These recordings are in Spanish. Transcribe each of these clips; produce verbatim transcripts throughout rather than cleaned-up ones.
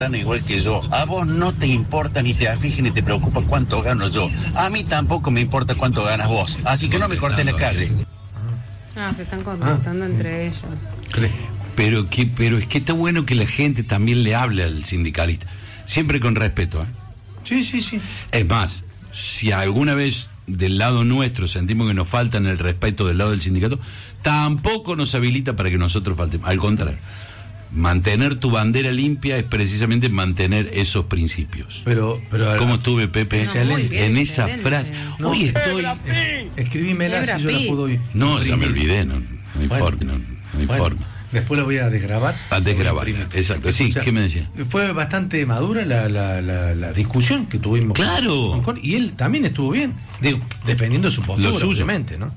igual que yo. A vos no te importa, ni te aflige, ni te preocupa cuánto gano yo. A mí tampoco me importa cuánto ganas vos. Así que no me cortes la calle. Ah, se están contestando ah. entre ellos. Pero, que, pero es que está bueno que la gente también le hable al sindicalista. Siempre con respeto, ¿eh? Sí, sí, sí. Es más, si alguna vez del lado nuestro sentimos que nos faltan el respeto del lado del sindicato, tampoco nos habilita para que nosotros faltemos. Al contrario. Mantener tu bandera limpia es precisamente mantener esos principios. Pero, pero ¿cómo estuve, Pepe? No, bien, en esa excelente. frase. No, Hoy estoy. Eh, escribímela si yo la puedo oír. No, ya me olvidé, no, no hay bueno, forma, no, no hay bueno, forma. Después la voy a desgrabar. A desgrabar, exacto. Sí, o sea, ¿qué me decía? Fue bastante madura la, la, la, la discusión que tuvimos. Claro. Con, con, y él también estuvo bien. Digo, defendiendo su postura, obviamente, ¿no?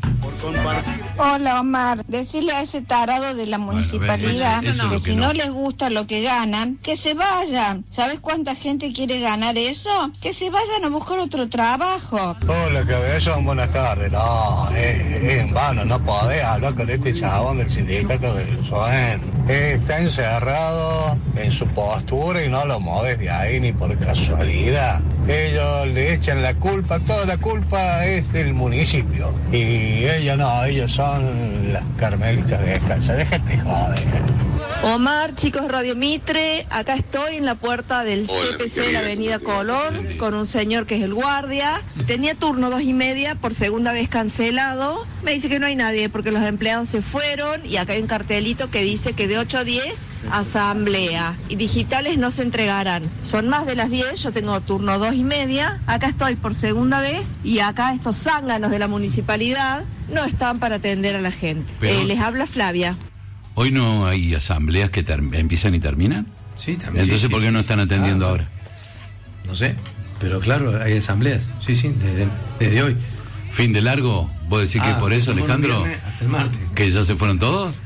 Hola, Omar. Decirle a ese tarado de la municipalidad bueno, eso, eso que, que si no. no les gusta lo que ganan, que se vayan. ¿Sabes cuánta gente quiere ganar eso? Que se vayan a buscar otro trabajo. Hola, caballón, buenas tardes. No, es, es en vano, no podés hablar con este chabón del sindicato del S O E M. Está encerrado en su postura y no lo mueves de ahí ni por casualidad. Ellos le echan la culpa, toda la culpa es del municipio. Y ellos no, ellos son las carmelitas descalzas. Déjate joder. Omar, chicos de Radio Mitre, acá estoy en la puerta del Hola, C P C de la Avenida Colón con un señor que es el guardia. Tenía turno dos y media, por segunda vez cancelado. Me dice que no hay nadie porque los empleados se fueron y acá hay un cartelito que dice que de ocho a diez asamblea y digitales no se entregarán. Son más de las diez, yo tengo turno dos y media. Acá estoy por segunda vez y acá estos zánganos de la municipalidad no están para atender a la gente. Pero... Eh, les habla Flavia. ¿Hoy no hay asambleas que ter- empiezan y terminan? Sí, también. Entonces, sí, ¿por qué sí, no sí. están atendiendo ah, ahora? No sé, pero claro, hay asambleas. Sí, sí, desde, desde hoy. ¿Fin de largo? ¿Vos decís ah, que por eso, Alejandro? Viernes hasta el martes. ¿Que ya se fueron todos?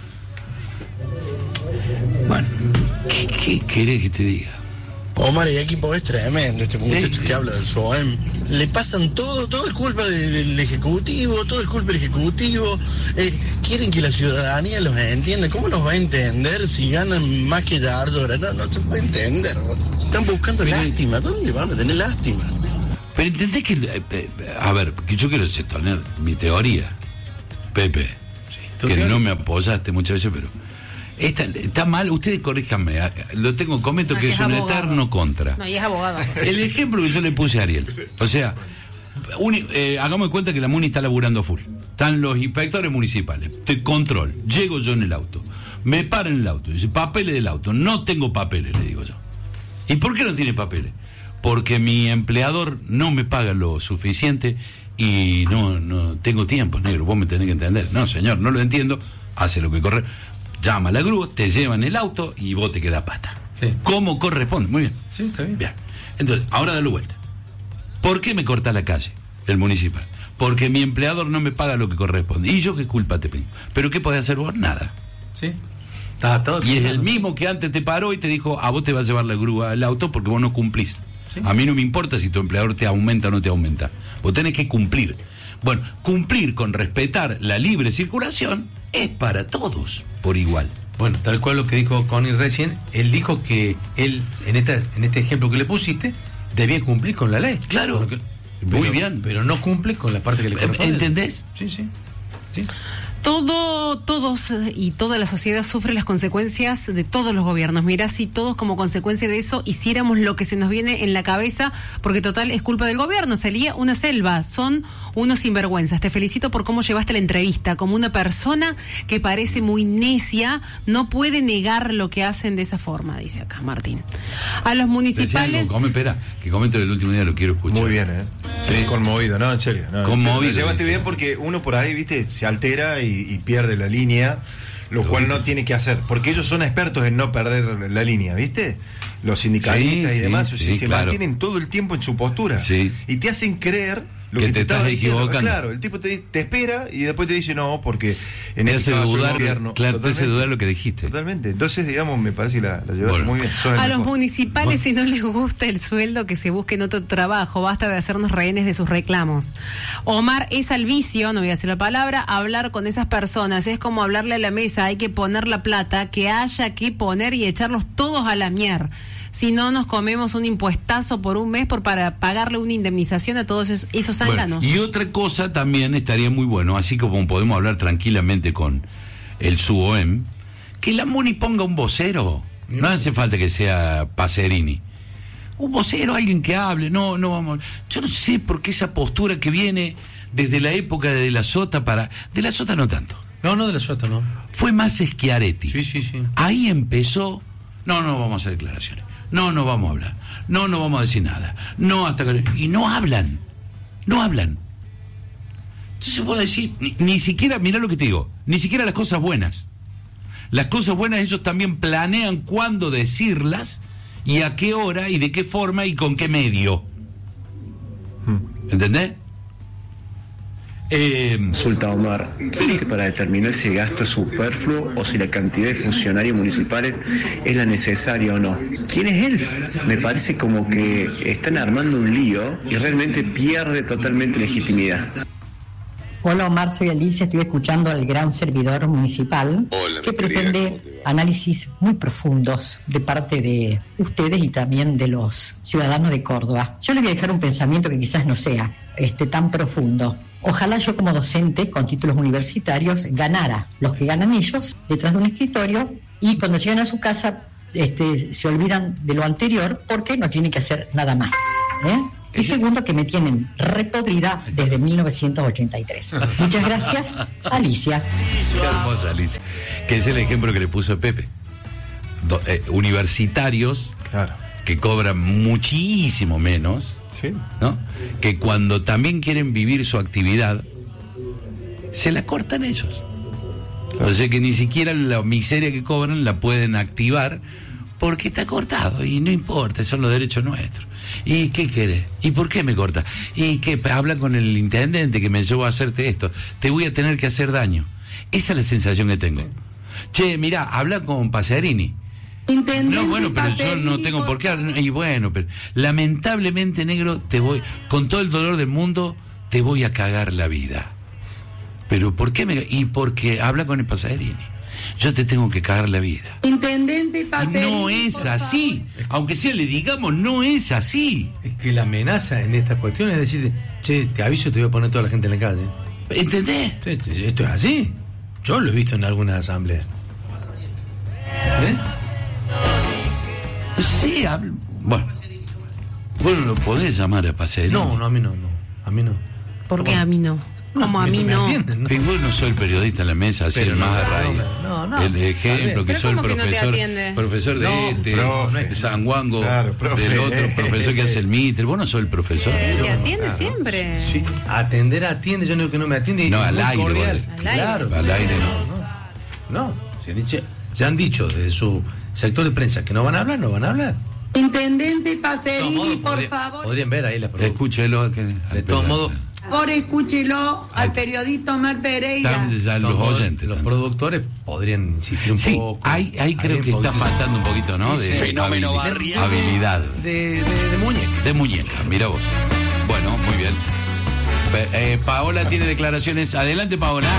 Bueno, ¿qué, qué querés que te diga? Omar, el equipo es tremendo, este muchacho sí, que habla del S O E M. Le pasan todo, todo es culpa de, del Ejecutivo, todo es culpa del Ejecutivo. Eh, quieren que la ciudadanía los entienda. ¿Cómo los va a entender si ganan más que Yardora? No, no se puede entender. Están buscando pero, lástima. ¿Dónde van a tener lástima? Pero entendés que... Eh, a ver, que yo quiero tener mi teoría, Pepe, sí, que no me apoyaste muchas veces, pero... Está, está mal, ustedes corríjanme, lo tengo, comento no, que, que es, es un abogado. Eterno contra. No, y es abogado. El ejemplo que yo le puse a Ariel, o sea, uni, eh, hagamos de cuenta que la Muni está laburando full. Están los inspectores municipales, te control, llego yo en el auto, me paran en el auto, dice, papeles del auto, no tengo papeles, le digo yo. ¿Y por qué no tiene papeles? Porque mi empleador no me paga lo suficiente y no, no tengo tiempo, negro, vos me tenés que entender. No, señor, no lo entiendo, hace lo que corre. Llama a la grúa, te llevan el auto y vos te quedás pata. Sí. ¿Cómo corresponde? Muy bien. Sí, está bien. Bien. Entonces, ahora dale vuelta. ¿Por qué me corta la calle, el municipal? Porque mi empleador no me paga lo que corresponde. ¿Y yo qué culpa te tengo? ¿Pero qué podés hacer vos? Nada. Sí. Está todo y es el mismo que antes te paró y te dijo, a vos te va a llevar la grúa al auto porque vos no cumplís. Sí. A mí no me importa si tu empleador te aumenta o no te aumenta. Vos tenés que cumplir. Bueno, cumplir con respetar la libre circulación es para todos por igual. Bueno, tal cual lo que dijo Connie recién, él dijo que él, en esta, en este ejemplo que le pusiste, debía cumplir con la ley. Claro, que, muy pero, bien. Pero no cumple con la parte que le corresponde. ¿Entendés? Sí, sí. sí. Todo, todos y toda la sociedad sufre las consecuencias de todos los gobiernos. Mirá, si todos como consecuencia de eso hiciéramos lo que se nos viene en la cabeza, porque total es culpa del gobierno, sería una selva, son unos sinvergüenzas. Te felicito por cómo llevaste la entrevista, como una persona que parece muy necia, no puede negar lo que hacen de esa forma, dice acá Martín. A los municipales... Come, espera, que comento el último día, lo quiero escuchar. Muy bien, ¿eh? Sí. Conmovido, no, en serio. No, Conmovido. Lo llevaste bien porque uno por ahí, viste, se altera y, y pierde la línea, lo, lo cual no tiene que hacer, porque ellos son expertos en no perder la línea, ¿viste? Los sindicalistas sí, y demás, sí, sí, se claro. mantienen todo el tiempo en su postura sí. y te hacen creer lo que, que te, te estás diciendo. equivocando. Claro, el tipo te, te espera y después te dice no, porque en te este hace caso dudar, el gobierno. Claro, te hace dudar lo que dijiste. Totalmente. Entonces, digamos, me parece que la, la llevaste bueno. muy bien. A los municipales, bueno. si no les gusta el sueldo, que se busquen otro trabajo, basta de hacernos rehenes de sus reclamos. Omar, es al vicio, no voy a decir la palabra, hablar con esas personas, es como hablarle a la mesa, hay que poner la plata, que haya que poner y echarlos todos a la mierda. si no nos comemos un impuestazo por un mes por para pagarle una indemnización a todos esos, esos zánganos? Bueno, y otra cosa también estaría muy bueno, así como podemos hablar tranquilamente con el SUOEM, que la MUNI ponga un vocero. No hace falta que sea Pacerini. Un vocero, alguien que hable. No, no vamos. Yo no sé por qué esa postura que viene desde la época de, de la Sota para. De la Sota no tanto. No, no de la Sota, no. Fue más Schiaretti. Sí, sí, sí. Ahí empezó. No, no vamos a hacer declaraciones. No, no vamos a hablar. No, no vamos a decir nada. No, hasta que. Y no hablan. No hablan. Entonces puedo decir, ni, ni siquiera, mirá lo que te digo, ni siquiera las cosas buenas. Las cosas buenas ellos también planean cuándo decirlas y a qué hora y de qué forma y con qué medio. ¿Entendés? Eh, Consulta, Omar, ¿quién para determinar si el gasto es superfluo o si la cantidad de funcionarios municipales es la necesaria o no? ¿Quién es él? Me parece como que están armando un lío y realmente pierde totalmente legitimidad. Hola Omar, soy Alicia, estoy escuchando al gran servidor municipal. Hola, que querida, pretende análisis muy profundos de parte de ustedes y también de los ciudadanos de Córdoba. Yo les voy a dejar un pensamiento que quizás no sea este, tan profundo. Ojalá yo como docente con títulos universitarios ganara los que ganan ellos detrás de un escritorio y cuando llegan a su casa este, se olvidan de lo anterior porque no tienen que hacer nada más. ¿eh? Y segundo, que me tienen repodrida desde mil novecientos ochenta y tres. Muchas gracias, Alicia. Qué hermosa Alicia. Que es el ejemplo que le puso Pepe. Do, eh, universitarios claro. que cobran muchísimo menos, sí. ¿no? Que cuando también quieren vivir su actividad, se la cortan ellos. Claro. O sea que ni siquiera la miseria que cobran la pueden activar porque está cortado y no importa, son los derechos nuestros. ¿Y qué querés? ¿Y por qué me corta? ¿Y qué? Habla con el intendente que me llevó a hacerte esto. Te voy a tener que hacer daño. Esa es la sensación que tengo. Che, mirá, habla con Pacerini. Intendente no, bueno, pero Pacerini, yo no tengo por qué hablar. Y bueno, pero lamentablemente, negro, te voy, con todo el dolor del mundo, te voy a cagar la vida. Pero ¿por qué me...? Y porque habla con el Pacerini. Yo te tengo que cagar la vida. Intendente Pacerini. No es así. Aunque sea le digamos, no es así. Es que la amenaza en estas cuestiones es decir, che, te aviso, te voy a poner toda la gente en la calle. ¿Entendés? Esto es así. Yo lo he visto en algunas asambleas. ¿Eh? Sí, hablo. Bueno. Bueno, lo podés llamar a Pacerini. No, no, a mí no, no. A mí no. ¿Por qué a mí no? Como a mí no. Entienden, ¿no? Vos no soy el periodista en la mesa, así el más de raíz. No, no. El ejemplo que soy el profesor, no profesor de no, este, profe. San Juango, Claro, del otro profesor que hace el mitre. Vos no sos el profesor. Sí, te atiende claro. siempre. Sí, atender atiende, yo no digo que no me atiende. No, es al muy aire, cordial. Al aire. Claro, al aire no. No, no. Se han dicho, se han dicho desde su sector de prensa que no van a hablar, no van a hablar. Intendente De todos Pacerini, modos, por podría- favor. Podrían ver ahí la pregunta. Escúchelo. Que, De todos modos, Por favor, escúchelo al periodista Omar Pereira. están ya de los todos modos, oyentes. los están. productores podrían insistir un Sí, poco. ahí, ahí creo un que está poquito. faltando un poquito, ¿no? Sí, De sí. Fenómeno habili- habilidad. De, de, de muñeca. De muñeca, mira vos. Bueno, muy bien. Pe- eh, Paola tiene declaraciones. Adelante, Paola.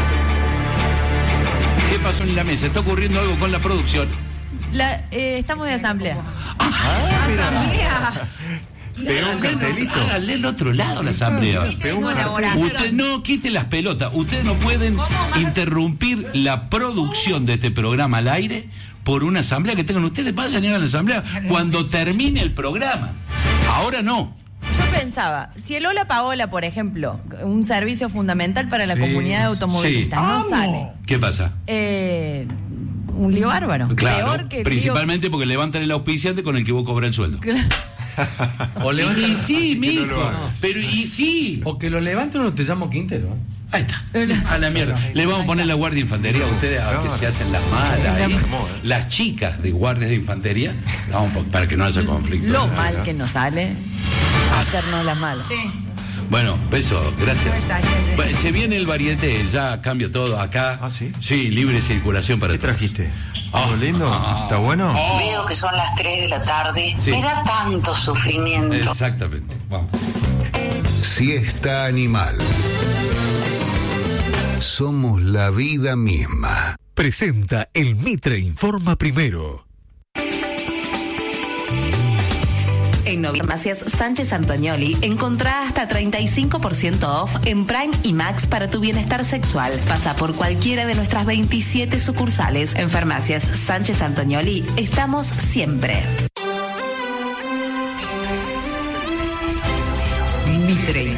¿Qué pasó en la mesa? ¿Está ocurriendo algo con la producción? La, eh, estamos en asamblea. Asamblea. Pegó un cartelito. Háganle al otro lado la asamblea. Pegó un cartel. Usted no quite las pelotas. Ustedes no pueden interrumpir la producción de este programa al aire por una asamblea que tengan ustedes. Vayan y hagan la asamblea cuando termine el programa. Ahora no. Yo pensaba, si el Hola Paola, por ejemplo, un servicio fundamental para la Sí, comunidad de sí. automovilistas, no sale. ¿Qué pasa? Eh, un lío bárbaro. Claro, Peor que el principalmente porque levantan el auspiciante con el que vos cobras el sueldo. lío... O levantan- Y sí, Así que no mijo. lo hagas. Pero y sí. O que lo levanten o te llamo Quintero. ¿eh? Ahí está. A la mierda. Le vamos a poner la guardia de infantería a ustedes a que se hacen las malas. ahí. Las chicas de guardias de infantería, vamos, para que no haya conflicto. Lo mal que nos sale hacernos las malas. Bueno, beso, gracias. Bueno, se viene el varieté, ya cambia todo acá. ¿Ah, sí? Sí, libre circulación para ¿Qué todos. trajiste? Ah, ¿Algo lindo? ah, ¿Está bueno? oh. Veo que son las tres de la tarde. Sí. Me da tanto sufrimiento. Exactamente. Vamos. Siesta Animal. Somos la vida misma. Presenta el Mitre Informa Primero. En Farmacias Sánchez Antonioli encontrá hasta treinta y cinco por ciento off en Prime y Max para tu bienestar sexual. Pasa por cualquiera de nuestras veintisiete sucursales. En Farmacias Sánchez Antonioli estamos siempre. Mitre